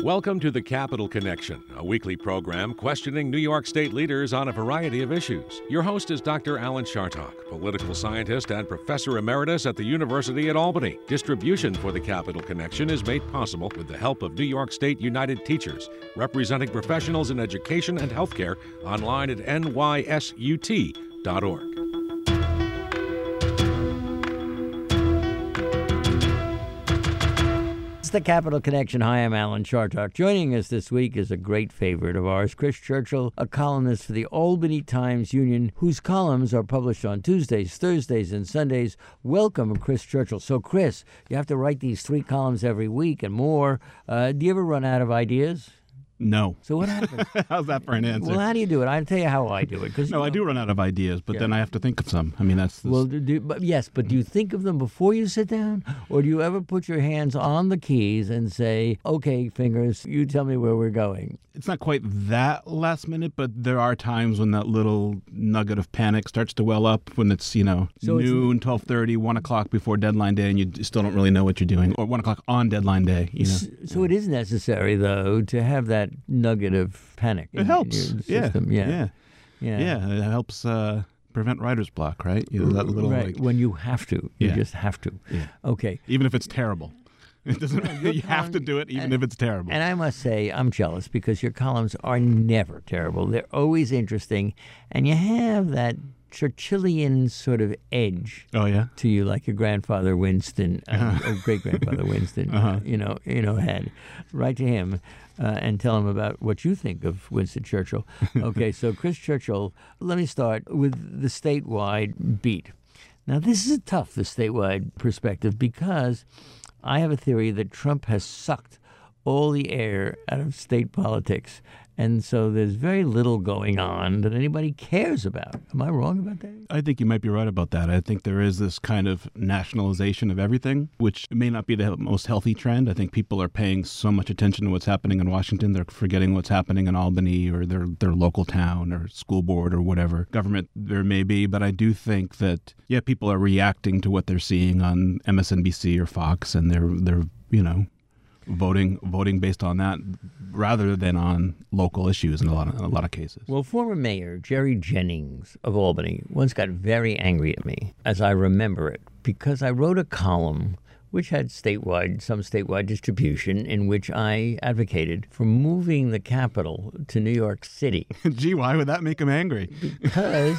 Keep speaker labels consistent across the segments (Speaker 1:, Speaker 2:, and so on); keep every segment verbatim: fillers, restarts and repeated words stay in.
Speaker 1: Welcome to the Capital Connection, a weekly program questioning New York State leaders on a variety of issues. Your host is Doctor Alan Chartock, political scientist and professor emeritus at the University at Albany. Distribution for the Capital Connection is made possible with the help of New York State United Teachers, representing professionals in education and healthcare, online at N Y S U T dot org.
Speaker 2: The Capital Connection. Hi, I'm Alan Chartock. Joining us this week is a great favorite of ours, Chris Churchill, a columnist for the Albany Times-Union, whose columns are published on Tuesdays, Thursdays, and Sundays. Welcome, Chris Churchill. So, Chris, you have to write these three columns every week and more. Uh, do you ever run out of ideas?
Speaker 3: No.
Speaker 2: So what happens?
Speaker 3: How's that for an answer?
Speaker 2: Well, how do you do it? I'll tell you how I do it. Cause,
Speaker 3: no,
Speaker 2: you know,
Speaker 3: I do run out of ideas, but
Speaker 2: yeah.
Speaker 3: then I have to think of some. I mean, that's... that's...
Speaker 2: Well, do, do, but yes, but do you think of them before you sit down? Or do you ever put your hands on the keys and say, okay, fingers, you tell me where we're going?
Speaker 3: It's not quite that last minute, but there are times when that little nugget of panic starts to well up when it's, you know, so noon, twelve thirty, one o'clock before deadline day, and you still don't really know what you're doing, or one o'clock on deadline day, you know.
Speaker 2: So, so it is necessary, though, to have that nugget of panic.
Speaker 3: It
Speaker 2: in,
Speaker 3: helps.
Speaker 2: in your system.
Speaker 3: Yeah.
Speaker 2: Yeah.
Speaker 3: Yeah.
Speaker 2: Yeah.
Speaker 3: Yeah. It helps uh, prevent writer's block, right? You know, that little,
Speaker 2: right.
Speaker 3: like,
Speaker 2: when you have to. You
Speaker 3: Yeah.
Speaker 2: just have to.
Speaker 3: Yeah.
Speaker 2: Okay.
Speaker 3: Even if it's terrible. It doesn't. You have to do it, even
Speaker 2: and,
Speaker 3: if it's terrible.
Speaker 2: And I must say, I'm jealous because your columns are never terrible. They're always interesting, and you have that Churchillian sort of edge
Speaker 3: Oh yeah.
Speaker 2: to you, like your grandfather Winston, uh,
Speaker 3: Uh-huh.
Speaker 2: or great grandfather Winston,
Speaker 3: Uh-huh.
Speaker 2: you know, you know, had. Write to him uh, and tell him about what you think of Winston Churchill. Okay, so Chris Churchill. Let me start with the statewide beat. Now, this is tough, the statewide perspective, because I have a theory that Trump has sucked all the air out of state politics. And so there's very little going on that anybody cares about. Am I wrong about that?
Speaker 3: I think you might be right about that. I think there is this kind of nationalization of everything, which may not be the most healthy trend. I think people are paying so much attention to what's happening in Washington, they're forgetting what's happening in Albany or their, their local town or school board or whatever government there may be. But I do think that, yeah, people are reacting to what they're seeing on M S N B C or Fox, and they're, they're you know, voting voting based on that rather than on local issues in a lot of, in a lot of cases.
Speaker 2: Well, former Mayor Jerry Jennings of Albany once got very angry at me, as I remember it, because I wrote a column which had statewide, some statewide distribution, in which I advocated for moving the capital to New York City.
Speaker 3: Gee, why would that make him angry?
Speaker 2: Because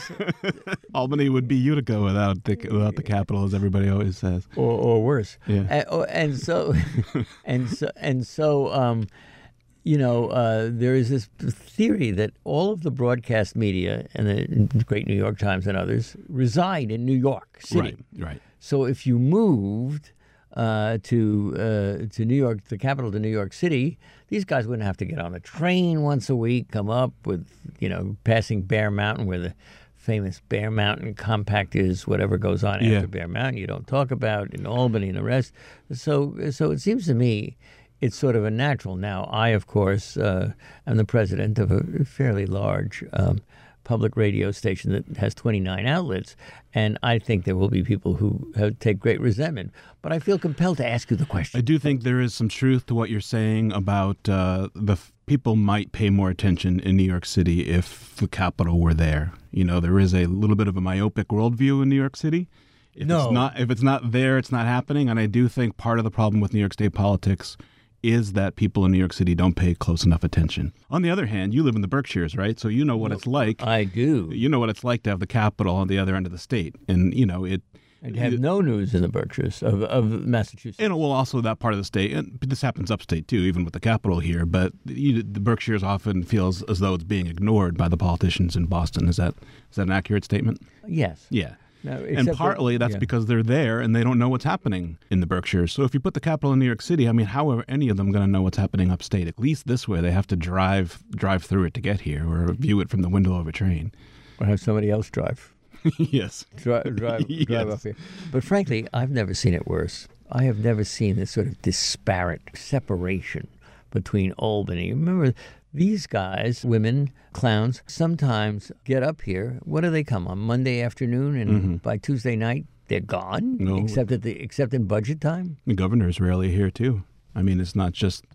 Speaker 3: Albany would be Utica without the without the capital, as everybody always says,
Speaker 2: or, or worse.
Speaker 3: Yeah.
Speaker 2: And, oh, and so, and so, and so, um, you know, uh, there is this theory that all of the broadcast media and the great New York Times and others reside in New York City.
Speaker 3: Right. Right.
Speaker 2: So if you moved uh, to uh, to New York, the capital to New York City, these guys wouldn't have to get on a train once a week, come up with, you know, passing Bear Mountain, where the famous Bear Mountain compact is. Whatever goes on
Speaker 3: Yeah.
Speaker 2: after Bear Mountain, you don't talk about in Albany and the rest. So, so it seems to me it's sort of a natural. Now, I, of course, uh, am the president of a fairly large um, public radio station that has twenty-nine outlets, and I think there will be people who have, take great resentment. But I feel compelled to ask you the question.
Speaker 3: I do think there is some truth to what you're saying about uh, the f- people might pay more attention in New York City if the capital were there. You know, there is a little bit of a myopic worldview in New York City. If
Speaker 2: No.
Speaker 3: it's not, if it's not there, it's not happening. And I do think part of the problem with New York State politics is that people in New York City don't pay close enough attention. On the other hand, you live in the Berkshires, right? So you know what it's like.
Speaker 2: I do.
Speaker 3: You know what it's like to have the capital on the other end of the state. And, you know, it...
Speaker 2: I'd have no news in the Berkshires of, of Massachusetts.
Speaker 3: And well, also that part of the state, and this happens upstate too, even with the capital here. But you, the Berkshires often feels as though it's being ignored by the politicians in Boston. Is that is that an accurate statement?
Speaker 2: Yes.
Speaker 3: Yeah.
Speaker 2: No,
Speaker 3: And
Speaker 2: except
Speaker 3: partly
Speaker 2: for-
Speaker 3: that's
Speaker 2: yeah.
Speaker 3: because they're there and they don't know what's happening in the Berkshires. So if you put the capital in New York City, I mean, how are any of them going to know what's happening upstate? At least this way, they have to drive drive through it to get here, or view it from the window of a train.
Speaker 2: Or have somebody else drive.
Speaker 3: Yes.
Speaker 2: Drive, drive,
Speaker 3: Yes.
Speaker 2: drive up here. But frankly, I've never seen it worse. I have never seen this sort of disparate separation between Albany. Remember, these guys, women, clowns, sometimes get up here. What do they come on Monday afternoon, and
Speaker 3: Mm-hmm.
Speaker 2: by Tuesday night they're gone?
Speaker 3: No.
Speaker 2: Except at the except in budget time.
Speaker 3: The governor's rarely here too. I mean, it's not just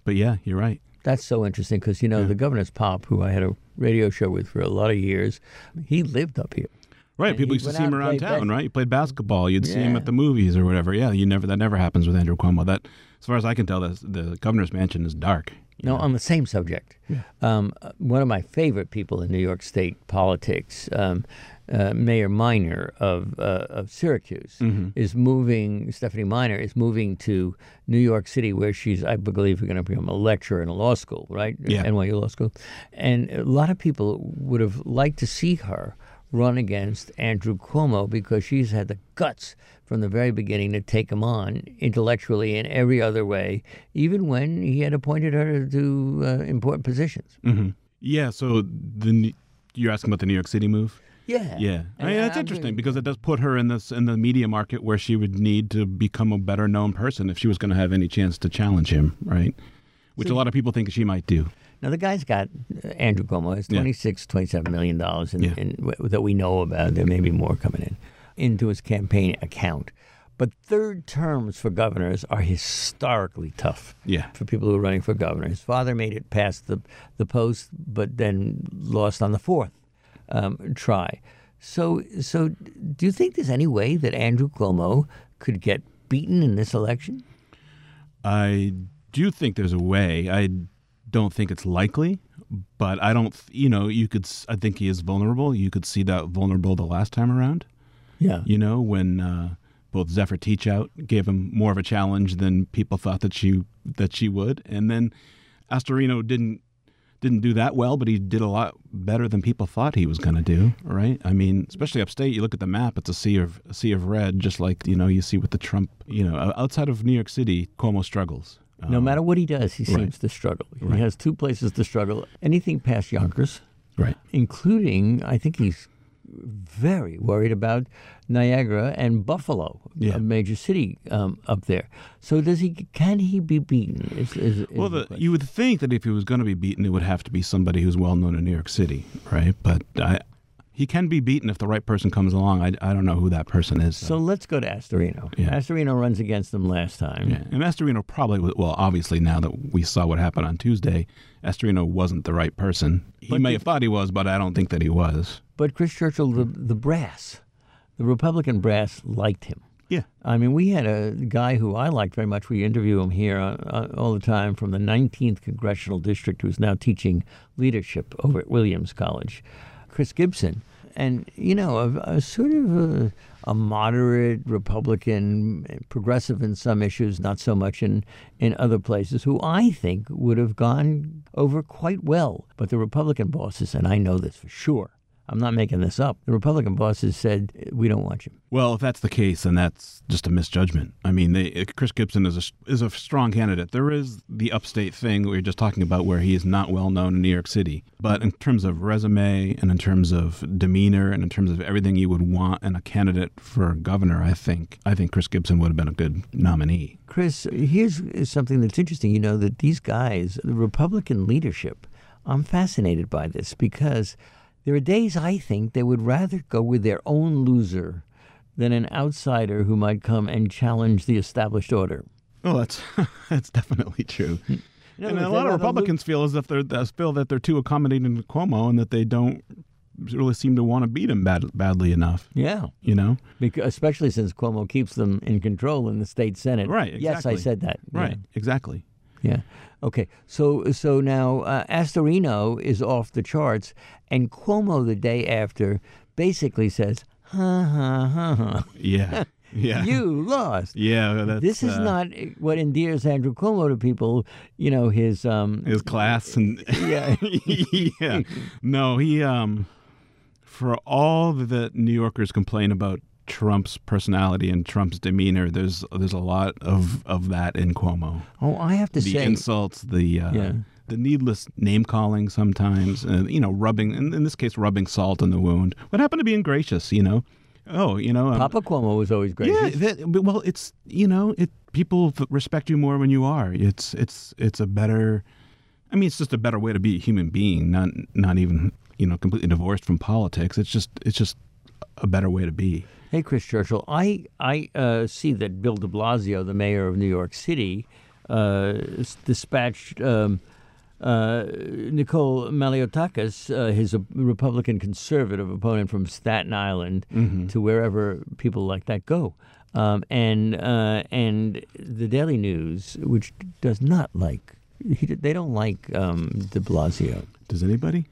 Speaker 3: but yeah, you're right.
Speaker 2: That's so interesting because, you know,
Speaker 3: Yeah.
Speaker 2: the governor's pop, who I had a radio show with for a lot of years, he lived up here.
Speaker 3: Right,
Speaker 2: And
Speaker 3: people
Speaker 2: he
Speaker 3: used to
Speaker 2: went
Speaker 3: see
Speaker 2: out
Speaker 3: him
Speaker 2: and
Speaker 3: around
Speaker 2: played
Speaker 3: town,
Speaker 2: bas-
Speaker 3: right? You played basketball, you'd see him
Speaker 2: Yeah.
Speaker 3: at the movies or whatever. Yeah, you never that never happens with Andrew Cuomo. That, as far as I can tell, the, the governor's mansion is dark. you
Speaker 2: No,
Speaker 3: know?
Speaker 2: on the same subject. Um, one of my favorite people in New York State politics, um, uh, Mayor Minor of uh, of Syracuse,
Speaker 3: Mm-hmm.
Speaker 2: is moving. Stephanie Minor is moving to New York City, where she's, I believe, going to become a lecturer in a law school, right?
Speaker 3: Yeah.
Speaker 2: N Y U Law School, and a lot of people would have liked to see her run against Andrew Cuomo because she's had the guts from the very beginning to take him on intellectually and every other way, even when he had appointed her to do uh, important positions.
Speaker 3: Mm-hmm. Yeah, so the you're asking about the New York City move?
Speaker 2: Yeah.
Speaker 3: Yeah, I mean,
Speaker 2: And
Speaker 3: that's
Speaker 2: I'm
Speaker 3: interesting
Speaker 2: doing-
Speaker 3: because it does put her in this in the media market where she would need to become a better known person if she was going to have any chance to challenge him, right? Which a lot of people think she might do.
Speaker 2: Now, the guy's got, uh, Andrew Cuomo has
Speaker 3: Yeah.
Speaker 2: twenty-six, twenty-seven million dollars in,
Speaker 3: Yeah.
Speaker 2: in, w- that we know about. There may be more coming in, into his campaign account. But third terms for governors are historically tough.
Speaker 3: Yeah.
Speaker 2: For people who are running for governor. His father made it past the, the post, but then lost on the fourth um, try. So, so do you think there's any way that Andrew Cuomo could get beaten in this election?
Speaker 3: I do think there's a way. I don't think it's likely, but I don't, you know, you could, s- I think he is vulnerable. You could see that vulnerable the last time around,
Speaker 2: Yeah.
Speaker 3: you know, when uh, both Zephyr Teachout gave him more of a challenge than people thought that she, that she would. And then Astorino didn't, didn't do that well, but he did a lot better than people thought he was going to do, right? I mean, especially upstate, you look at the map, it's a sea of, a sea of red, just like, you know, you see with the Trump, you know, outside of New York City, Cuomo struggles.
Speaker 2: No matter what he does, he
Speaker 3: right.
Speaker 2: seems to struggle. He
Speaker 3: Right.
Speaker 2: has two places to struggle. Anything past Yonkers,
Speaker 3: Right.
Speaker 2: including, I think he's very worried about Niagara and Buffalo,
Speaker 3: Yeah.
Speaker 2: a major city um, up there. So does he? Can he be beaten? Is, is, is
Speaker 3: Well,
Speaker 2: the
Speaker 3: the,
Speaker 2: question.
Speaker 3: you would think that if he was going to be beaten, it would have to be somebody who's well known in New York City, right? But I, he can be beaten if the right person comes along. I, I don't know who that person is.
Speaker 2: So let's go to Astorino.
Speaker 3: Yeah.
Speaker 2: Astorino runs against him last time.
Speaker 3: yeah. And Astorino probably, was- well, obviously now that we saw what happened on Tuesday, Astorino wasn't the right person. He
Speaker 2: But
Speaker 3: may
Speaker 2: the-
Speaker 3: have thought he was, but I don't think that he was.
Speaker 2: But Chris Churchill, the, the brass, the Republican brass liked him.
Speaker 3: Yeah.
Speaker 2: I mean, we had a guy who I liked very much. We interview him here uh, uh, all the time from the nineteenth Congressional District, who's now teaching leadership over at Williams College, Chris Gibson. And, you know, a, a sort of a, a moderate Republican, progressive in some issues, not so much in, in other places, who I think would have gone over quite well. But the Republican bosses, and I know this for sure, I'm not making this up, the Republican bosses said, we don't want you.
Speaker 3: Well, if that's the case, then that's just a misjudgment. I mean, they, Chris Gibson is a, is a strong candidate. There is the upstate thing we were just talking about where he is not well known in New York City. But in terms of resume and in terms of demeanor and in terms of everything you would want in a candidate for governor, I think I think Chris Gibson would have been a good nominee.
Speaker 2: Chris, here's something that's interesting. You know, that these guys, the Republican leadership, I'm fascinated by this because there are days I think they would rather go with their own loser than an outsider who might come and challenge the established order.
Speaker 3: Well, that's that's definitely true.
Speaker 2: In other
Speaker 3: And
Speaker 2: words,
Speaker 3: a
Speaker 2: they'd
Speaker 3: lot of
Speaker 2: rather
Speaker 3: Republicans feel as if they're uh, feel that they're too accommodating to Cuomo and that they don't really seem to want to beat him bad, badly enough.
Speaker 2: lo- Yeah,
Speaker 3: You know,
Speaker 2: because, especially since Cuomo keeps them in control in the state Senate.
Speaker 3: Right,
Speaker 2: Yes, I
Speaker 3: exactly.
Speaker 2: said that. Yeah.
Speaker 3: right? Exactly.
Speaker 2: Yeah. Okay. So so now uh, Astorino is off the charts, and Cuomo the day after basically says, "Ha ha ha ha,
Speaker 3: Yeah. Yeah.
Speaker 2: you lost."
Speaker 3: Yeah. That's,
Speaker 2: This is
Speaker 3: uh,
Speaker 2: not what endears Andrew Cuomo to people. You know his um
Speaker 3: his class and
Speaker 2: yeah.
Speaker 3: yeah. No, he um for all that New Yorkers complain about Trump's personality and Trump's demeanor, there's there's a lot of, of that in Cuomo.
Speaker 2: Oh, I have to
Speaker 3: The
Speaker 2: say,
Speaker 3: insults, the uh,
Speaker 2: Yeah.
Speaker 3: the needless name calling sometimes, uh, you know, rubbing in, in this case rubbing salt in the wound. What happened to being gracious, you know? Oh, you know, um,
Speaker 2: Papa Cuomo was always great.
Speaker 3: yeah, that, but, well, it's you know, it people f- respect you more when you are. It's it's it's a better. I mean, it's just a better way to be a human being. Not not even you know completely divorced from politics. It's just it's just a better way to be.
Speaker 2: Hey, Chris Churchill, I I uh, see that Bill de Blasio, the mayor of New York City, uh, dispatched um, uh, Nicole Maliotakis, uh, his uh, Republican conservative opponent from Staten Island,
Speaker 3: Mm-hmm.
Speaker 2: to wherever people like that go. Um, and uh, and the Daily News, which does not like, he, they don't like um, de Blasio.
Speaker 3: Does anybody?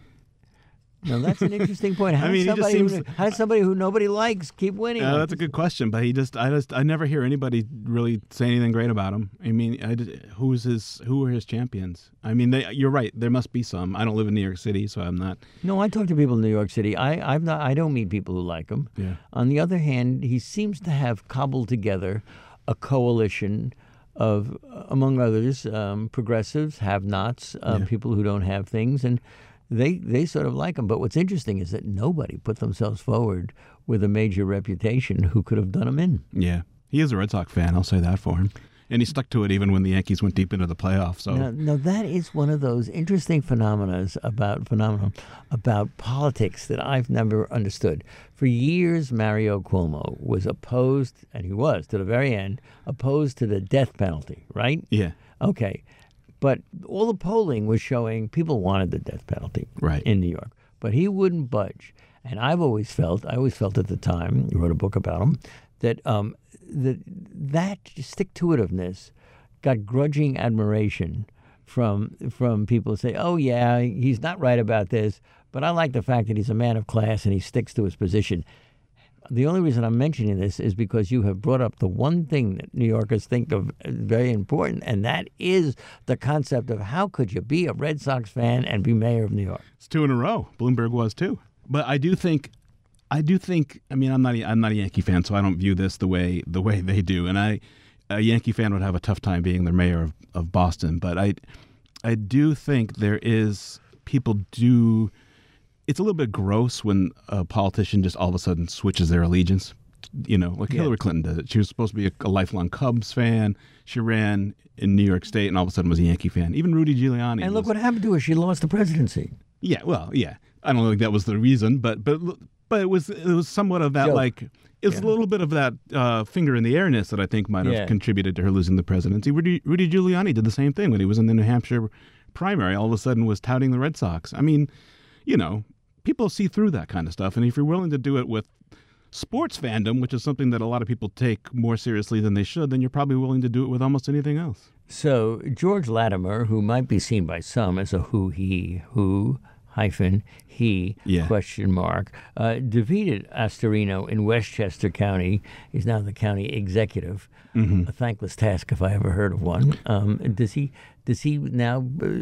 Speaker 2: No, that's an interesting point. How
Speaker 3: I mean,
Speaker 2: does
Speaker 3: he just
Speaker 2: somebody,
Speaker 3: seems-
Speaker 2: who, how does somebody who nobody likes keep winning?
Speaker 3: Uh,
Speaker 2: like
Speaker 3: that's a
Speaker 2: this?
Speaker 3: good question, but he just, I just, I never hear anybody really say anything great about him. I mean, I, just- who's his, who are his champions? I mean, they, you're right. There must be some. I don't live in New York City, so I'm not.
Speaker 2: No, I talk to people in New York City. I, I've not. I don't meet people who like him.
Speaker 3: Yeah.
Speaker 2: On the other hand, he seems to have cobbled together a coalition of, among others, um, progressives, have-nots, uh,
Speaker 3: Yeah.
Speaker 2: people who don't have things, and they they sort of like him. But what's interesting is that nobody put themselves forward with a major reputation who could have done him in.
Speaker 3: Yeah, he is a Red Sox fan. I'll say that for him, and he stuck to it even when the Yankees went deep into the playoffs. So
Speaker 2: Now, now that is one of those interesting phenomena about phenomenon about politics that I've never understood. For years, Mario Cuomo was opposed, and he was to the very end, opposed to the death penalty. Right?
Speaker 3: yeah,
Speaker 2: Okay, but all the polling was showing people wanted the death penalty
Speaker 3: Right.
Speaker 2: in New York, but he wouldn't budge. And I've always felt, I always felt at the time, you wrote a book about him, that um, that that stick-to-itiveness got grudging admiration from from people who say, oh yeah, he's not right about this, but I like the fact that he's a man of class and he sticks to his position. The only reason I'm mentioning this is because you have brought up the one thing that New Yorkers think of as very important, and that is the concept of how could you be a Red Sox fan and be mayor of New York?
Speaker 3: it's two in a row. Bloomberg was too. But I do think, I do think. I mean, I'm not, a, I'm not a Yankee fan, so I don't view this the way the way they do. And I, a Yankee fan would have a tough time being the mayor of, of Boston. But I, I do think there is people do. It's a little bit gross when a politician just all of a sudden switches their allegiance. You know, like
Speaker 2: Yeah.
Speaker 3: Hillary Clinton did it. She was supposed to be a, a lifelong Cubs fan. She ran in New York State and all of a sudden was a Yankee fan. Even Rudy Giuliani.
Speaker 2: And look
Speaker 3: was,
Speaker 2: what happened to her. She lost the presidency.
Speaker 3: Yeah, well, yeah. I don't think that was the reason, but but but it was it was somewhat of that
Speaker 2: Joke.
Speaker 3: like it was
Speaker 2: Yeah.
Speaker 3: a little bit of that uh, finger in the airness that I think might have
Speaker 2: Yeah.
Speaker 3: contributed to her losing the presidency. Rudy, Rudy Giuliani did the same thing when he was in the New Hampshire primary. All of a sudden, was touting the Red Sox. I mean, you know, people see through that kind of stuff, and if you're willing to do it with sports fandom, which is something that a lot of people take more seriously than they should, then you're probably willing to do it with almost anything else.
Speaker 2: So George Latimer, who might be seen by some as a who he who hyphen he
Speaker 3: Yeah.
Speaker 2: question mark uh, defeated Astorino in Westchester County. He's now the county executive.
Speaker 3: Mm-hmm.
Speaker 2: A thankless task, if I ever heard of one. Um, does he does he now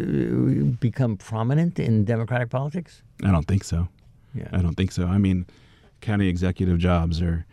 Speaker 2: uh, become prominent in Democratic politics?
Speaker 3: I don't think so.
Speaker 2: Yeah.
Speaker 3: I don't think so. I mean, county executive jobs are,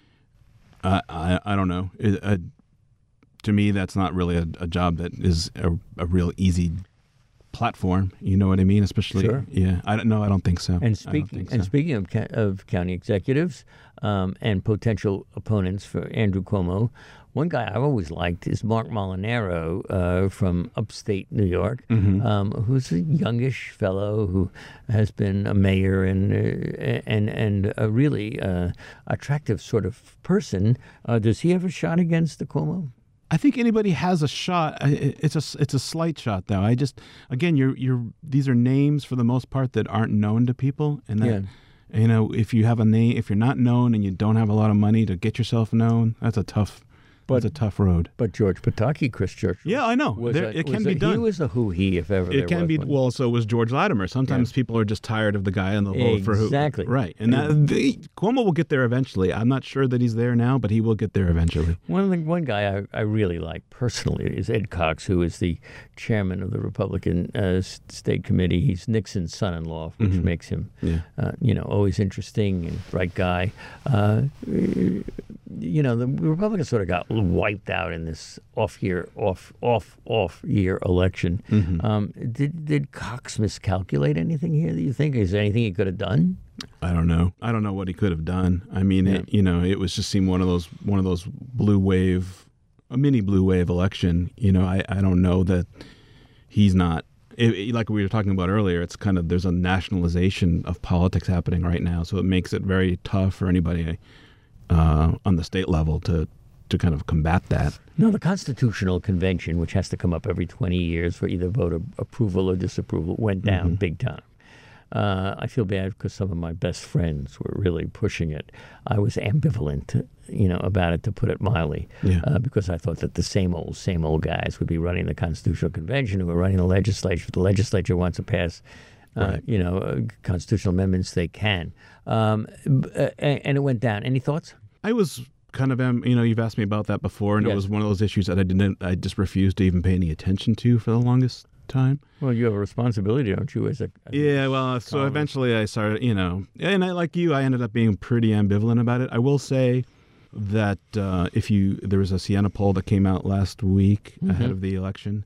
Speaker 3: I I, I don't know. It, uh, to me, that's not really a, a job that is a, a real easy platform. You know what I mean? Especially,
Speaker 2: Sure.
Speaker 3: yeah. I don't know. I don't think so.
Speaker 2: And
Speaker 3: I don't
Speaker 2: speaking
Speaker 3: think
Speaker 2: and
Speaker 3: so.
Speaker 2: speaking of ca- of county executives um, and potential opponents for Andrew Cuomo, one guy I've always liked is Mark Molinaro uh, from upstate New York,
Speaker 3: Mm-hmm.
Speaker 2: um, who's a youngish fellow who has been a mayor and uh, and and a really uh, attractive sort of person. Uh, does he have a shot against the Cuomo?
Speaker 3: I think anybody has a shot. I- I- It's a it's a slight shot, though. I just again, you're you're these are names for the most part that aren't known to people, and that,
Speaker 2: Yeah.
Speaker 3: you know, if you have a name, if you're not known and you don't have a lot of money to get yourself known, that's a tough.
Speaker 2: But-
Speaker 3: that's a tough road.
Speaker 2: But George Pataki, Chris Churchill.
Speaker 3: Yeah, I know.
Speaker 2: Was
Speaker 3: There-
Speaker 2: a-
Speaker 3: it can
Speaker 2: was
Speaker 3: be
Speaker 2: a-
Speaker 3: done.
Speaker 2: He was a who he, if ever there
Speaker 3: It can
Speaker 2: was
Speaker 3: be.
Speaker 2: one.
Speaker 3: Well, so was George Latimer. Sometimes people are just tired of the guy and they'll vote for who.
Speaker 2: Exactly.
Speaker 3: Right. And that, the, Cuomo will get there eventually. I'm not sure that he's there now, but he will get there eventually.
Speaker 2: One of the, one guy I, I really like personally is Ed Cox, who is the chairman of the Republican uh, s- State Committee. He's Nixon's son-in-law, which makes him,
Speaker 3: Yeah.
Speaker 2: uh, you know, always interesting and bright guy. Uh, you know, the Republicans sort of got wiped out in this off-year, off, off, off-year election. Um, did did Cox miscalculate anything here? Do you think is there anything he could have done?
Speaker 3: I don't know. I don't know what he could have done. I mean, it, you know, it was just seemed one of those one of those blue wave, a mini blue wave election. You know, I, I don't know that he's not. It, it- like we were talking about earlier, it's kind of there's a nationalization of politics happening right now, so it makes it very tough for anybody uh, on the state level to to kind of combat that.
Speaker 2: No, the Constitutional Convention, which has to come up every twenty years for either vote of approval or disapproval, went down
Speaker 3: Mm-hmm.
Speaker 2: big time. Uh, I feel bad because some of my best friends were really pushing it. I was ambivalent, you know, about it, to put it mildly,
Speaker 3: Yeah.
Speaker 2: uh, because I thought that the same old, same old guys would be running the Constitutional Convention, who were running the legislature. If the legislature wants to pass, uh,
Speaker 3: Right.
Speaker 2: you know, uh, constitutional amendments, they can. Um, b- uh, and, and it went down. Any thoughts?
Speaker 3: I was kind of, um, you know, you've asked me about that before, and
Speaker 2: Yes.
Speaker 3: it was one of those issues that I didn't, I just refused to even pay any attention to for the longest time.
Speaker 2: Well, you have a responsibility, don't you, as a... As a
Speaker 3: Yeah, well, so
Speaker 2: Congress.
Speaker 3: eventually I started, you know, and I, like you, I ended up being pretty ambivalent about it. I will say that uh, if you, there was a Siena poll that came out last week ahead of the election,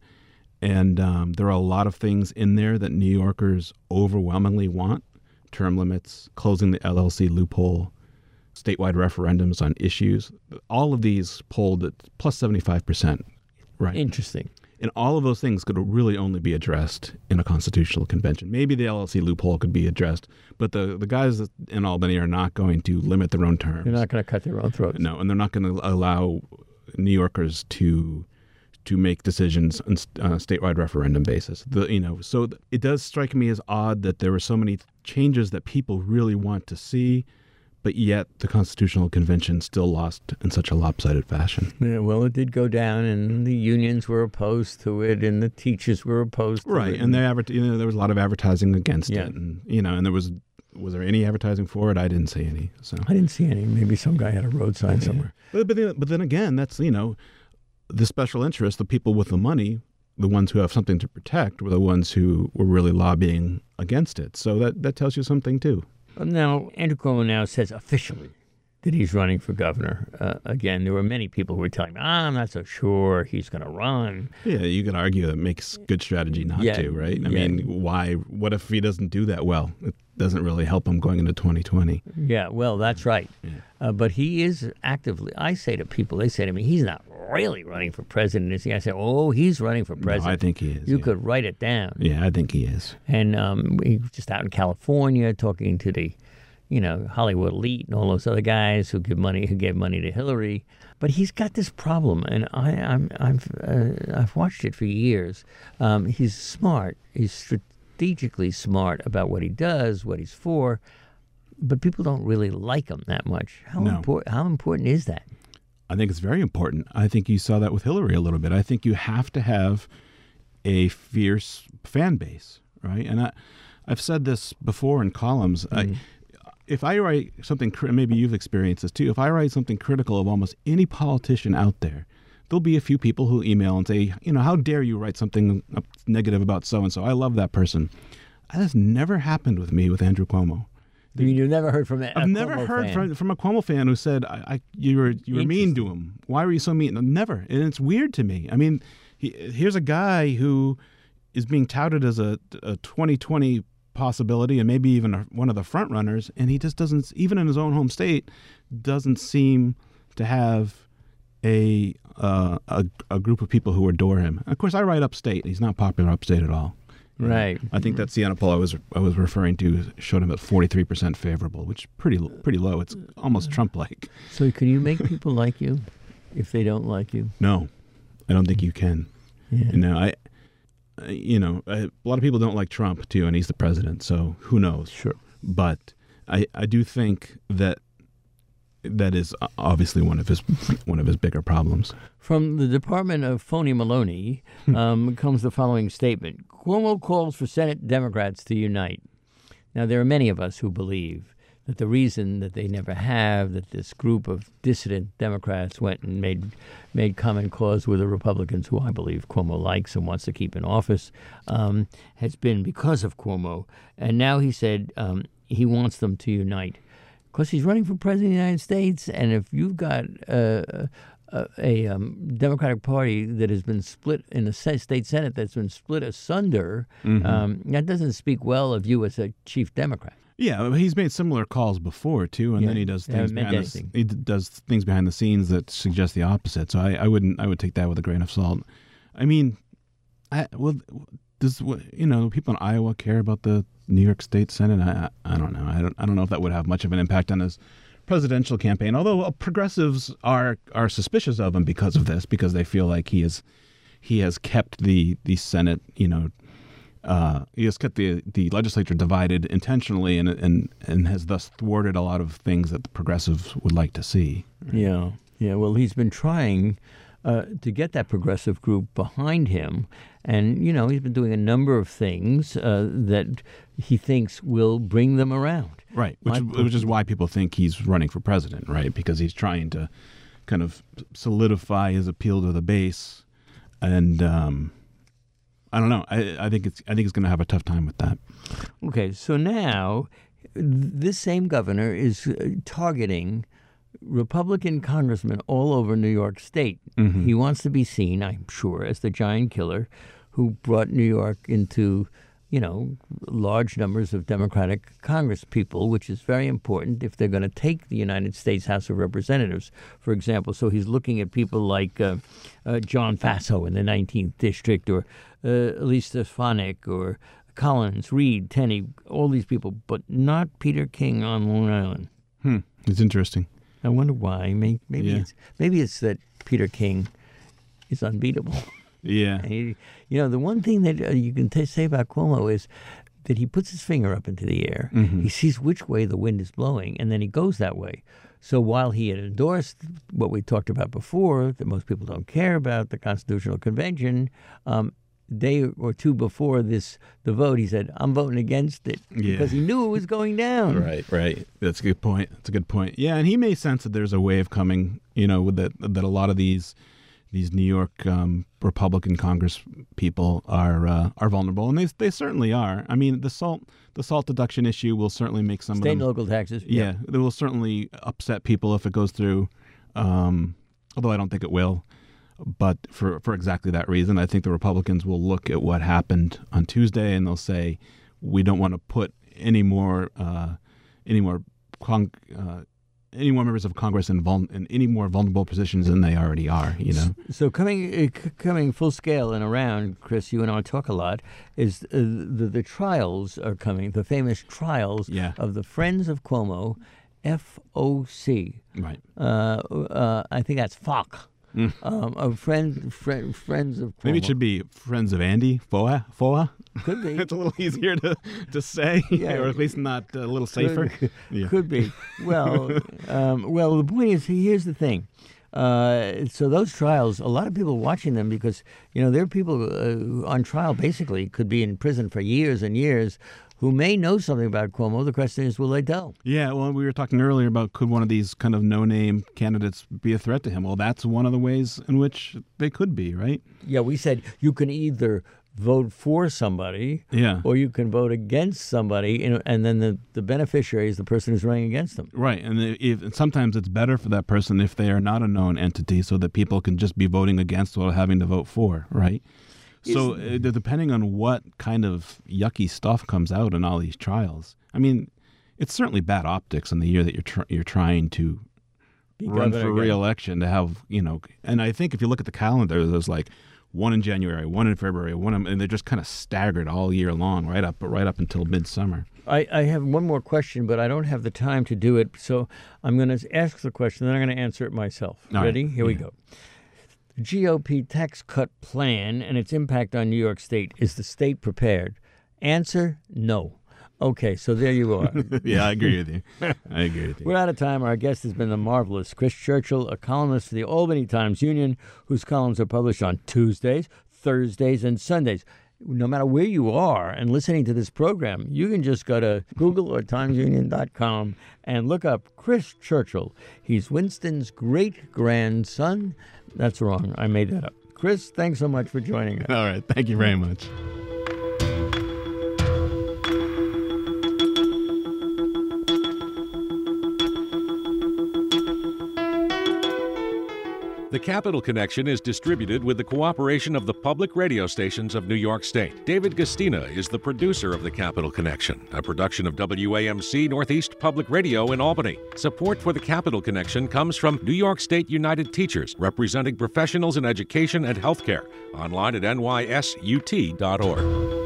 Speaker 3: and um, there are a lot of things in there that New Yorkers overwhelmingly want: term limits, closing the L L C loophole, statewide referendums on issues. All of these polled at plus seventy-five percent, right?
Speaker 2: Interesting.
Speaker 3: And all of those things could really only be addressed in a constitutional convention. Maybe the L L C loophole could be addressed, but the, the guys in Albany are not going to limit their own terms.
Speaker 2: They're not going to cut their own throats.
Speaker 3: No, and they're not going to allow New Yorkers to to make decisions on a statewide referendum basis. The, you know, so it does strike me as odd that there were so many changes that people really want to see, but yet the Constitutional Convention still lost in such a lopsided fashion.
Speaker 2: Yeah, well, it did go down, and the unions were opposed to it, and the teachers were opposed to
Speaker 3: Right,
Speaker 2: it.
Speaker 3: and they adver- you know, there was a lot of advertising against
Speaker 2: Yeah.
Speaker 3: it, and you know, and there was was there any advertising for it? I didn't see any. So,
Speaker 2: I didn't see any. Maybe some guy had a road sign somewhere.
Speaker 3: but but then, but then again, that's you know, the special interest, the people with the money, the ones who have something to protect, were the ones who were really lobbying against it. So that that tells you something too.
Speaker 2: Now, Andrew Cuomo now says officially that he's running for governor. Uh, again, there were many people who were telling me, I'm not so sure he's going to run.
Speaker 3: Yeah, you could argue that it makes good strategy not
Speaker 2: Yeah,
Speaker 3: to, right? I
Speaker 2: yeah.
Speaker 3: mean, why? What if he doesn't do that well? It doesn't really help him going into twenty twenty.
Speaker 2: Yeah, well, that's right. Uh, but he is actively, I say to people, they say to me, he's not really running for president, is he? I say, oh, he's running for
Speaker 3: No,
Speaker 2: president.
Speaker 3: I think he is.
Speaker 2: You
Speaker 3: yeah.
Speaker 2: could write it down.
Speaker 3: Yeah, I think he is.
Speaker 2: And um, he was just out in California talking to the, you know, Hollywood elite and all those other guys who give money, who gave money to Hillary. But he's got this problem, and I, I'm, I've, uh, I've watched it for years. Um, he's smart. He's strategically smart about what he does, what he's for, but people don't really like him that much. How
Speaker 3: No.
Speaker 2: important? How important is that?
Speaker 3: I think it's very important. I think you saw that with Hillary a little bit. I think you have to have a fierce fan base, right? And I, I've said this before in columns. I, if I write something, cri- maybe you've experienced this too. If I write something critical of almost any politician out there, there'll be a few people who email and say, you know, how dare you write something negative about so-and-so? I love that person. That has never happened with me with Andrew Cuomo.
Speaker 2: I mean, you've never heard from a
Speaker 3: I've never
Speaker 2: Cuomo
Speaker 3: heard
Speaker 2: fan.
Speaker 3: from, from a Cuomo fan who said, I, I, you were you were mean to him. Why were you so mean? Never. And it's weird to me. I mean, he, here's a guy who is being touted as a, a twenty twenty possibility and maybe even a, one of the front runners, and he just doesn't, even in his own home state, doesn't seem to have a uh, a, a group of people who adore him. Of course, I write upstate. He's not popular upstate at all.
Speaker 2: Right.
Speaker 3: I think that Siena poll I was I was referring to showed him at forty-three percent favorable, which is pretty pretty low. It's almost Trump-like.
Speaker 2: So can you make people like you if they don't like you?
Speaker 3: No, I don't think you can.
Speaker 2: Yeah.
Speaker 3: You know, I, I- you know, I, a lot of people don't like Trump too, and he's the president, so who knows?
Speaker 2: Sure.
Speaker 3: But I I do think that that is obviously one of his one of his bigger problems.
Speaker 2: From the Department of Phony Maloney um, comes the following statement. Cuomo calls for Senate Democrats to unite. Now, there are many of us who believe that the reason that they never have, that this group of dissident Democrats went and made made common cause with the Republicans, who I believe Cuomo likes and wants to keep in office, um, has been because of Cuomo. And now he said um, he wants them to unite. Because he's running for president of the United States, and if you've got uh, a, a um, Democratic Party that has been split in the se- state Senate, that's been split asunder,
Speaker 3: Mm-hmm.
Speaker 2: um, that doesn't speak well of you as a chief Democrat.
Speaker 3: Yeah, he's made similar calls before too, and
Speaker 2: Yeah,
Speaker 3: then he does
Speaker 2: they
Speaker 3: things
Speaker 2: haven't meant
Speaker 3: behind the,
Speaker 2: anything.
Speaker 3: he d- does things behind the scenes that suggest the opposite. So I, I wouldn't I would take that with a grain of salt. I mean, I well, does what you know people in Iowa care about the New York State Senate? I I I don't know. I don't I don't know if that would have much of an impact on his presidential campaign, although progressives are are suspicious of him because of this, because they feel like he is he has kept the the Senate, you know, uh, he has kept the the legislature divided intentionally, and and and has thus thwarted a lot of things that the progressives would like to see.
Speaker 2: Yeah, yeah. Well, he's been trying uh, to get that progressive group behind him, and you know, he's been doing a number of things uh, that he thinks will bring them around.
Speaker 3: Right, which,
Speaker 2: My,
Speaker 3: which is why people think he's running for president, right? Because he's trying to kind of solidify his appeal to the base, and um, I don't know. I, I think it's I think he's going to have a tough time with that.
Speaker 2: Okay, so now this same governor is uh, targeting Republican congressmen all over New York State.
Speaker 3: Mm-hmm.
Speaker 2: He wants to be seen, I'm sure, as the giant killer who brought New York into, you know, large numbers of Democratic Congress people, which is very important if they're going to take the United States House of Representatives, for example. So he's looking at people like uh, uh, John Faso in the nineteenth District, or uh, Elise Stefanik, or Collins, Reed, Tenney, all these people, but not Peter King on Long Island.
Speaker 3: Hmm. It's interesting.
Speaker 2: I wonder why. Maybe, maybe
Speaker 3: Yeah.
Speaker 2: it's maybe it's that Peter King is unbeatable.
Speaker 3: Yeah.
Speaker 2: He, you know, the one thing that uh, you can t- say about Cuomo is that he puts his finger up into the air.
Speaker 3: Mm-hmm.
Speaker 2: He sees which way the wind is blowing, and then he goes that way. So while he had endorsed what we talked about before, that most people don't care about, the Constitutional Convention, um, day or two before this the vote, he said, "I'm voting against it,"
Speaker 3: Yeah.
Speaker 2: because he knew it was going down.
Speaker 3: Right, right. That's a good point. That's a good point. Yeah, and he may sense that there's a wave coming, you know, with that that a lot of these these New York um, Republican Congress people are uh, are vulnerable, and they they certainly are. I mean, the salt the salt deduction issue will certainly make some
Speaker 2: State
Speaker 3: of
Speaker 2: and
Speaker 3: them.
Speaker 2: local taxes.
Speaker 3: Yeah, it will certainly upset people if it goes through. Um, although I don't think it will. But for, for exactly that reason, I think the Republicans will look at what happened on Tuesday and they'll say, we don't want to put any more uh, any more con- uh, any more members of Congress in, vul- in any more vulnerable positions than they already are. You know.
Speaker 2: So coming uh, c- coming full scale and around, Chris, you and I talk a lot. Is uh, the the trials are coming? The famous trials
Speaker 3: Yeah.
Speaker 2: of the Friends of Cuomo, F O C.
Speaker 3: Right.
Speaker 2: Uh, uh, I think that's F O C. Um, of friend, friend, friends of Cuomo.
Speaker 3: Maybe it should be Friends of Andy F O A. F O A.
Speaker 2: Could be.
Speaker 3: It's a little easier to to say,
Speaker 2: Yeah.
Speaker 3: or at least not a little safer.
Speaker 2: Could,
Speaker 3: Yeah.
Speaker 2: could be. Well, um, well, the point is, here's the thing. Uh, so those trials, a lot of people watching them because, you know, there are people uh, on trial basically could be in prison for years and years who may know something about Cuomo. The question is, will they tell?
Speaker 3: Yeah, well, we were talking earlier about could one of these kind of no-name candidates be a threat to him? Well, that's one of the ways in which they could be, right?
Speaker 2: Yeah, we said you can either vote for somebody
Speaker 3: Yeah.
Speaker 2: or you can vote against somebody, and, and then the, the beneficiary is the person who's running against them.
Speaker 3: Right, and if, and sometimes it's better for that person if they are not a known entity so that people can just be voting against without having to vote for, right? So uh, depending on what kind of yucky stuff comes out in all these trials, I mean, it's certainly bad optics in the year that you're tr- you're trying to
Speaker 2: Be
Speaker 3: run
Speaker 2: governor
Speaker 3: for
Speaker 2: again.
Speaker 3: re-election to have, you know, and I think if you look at the calendar, there's like one in January, one in February, one in, and they're just kind of staggered all year long, right up right up until midsummer.
Speaker 2: I, I have one more question, but I don't have the time to do it, so I'm going to ask the question, then I'm going to answer it myself.
Speaker 3: All right.
Speaker 2: Ready? Here we
Speaker 3: Yeah.
Speaker 2: go. The G O P tax cut plan and its impact on New York State. Is the state prepared? Answer, no. Okay, so there you are.
Speaker 3: Yeah, I agree with you. I agree with you.
Speaker 2: We're out of time. Our guest has been the marvelous Chris Churchill, a columnist for the Albany Times-Union, whose columns are published on Tuesdays, Thursdays, and Sundays. No matter where you are and listening to this program, you can just go to Google or times union dot com and look up Chris Churchill. He's Winston's great-grandson. That's wrong. I made that up. Chris, thanks so much for joining us.
Speaker 3: All right. Thank you very much.
Speaker 1: The Capital Connection is distributed with the cooperation of the public radio stations of New York State. David Gastina is the producer of The Capital Connection, a production of W A M C Northeast Public Radio in Albany. Support for The Capital Connection comes from New York State United Teachers, representing professionals in education and healthcare. Online at N Y S U T dot org.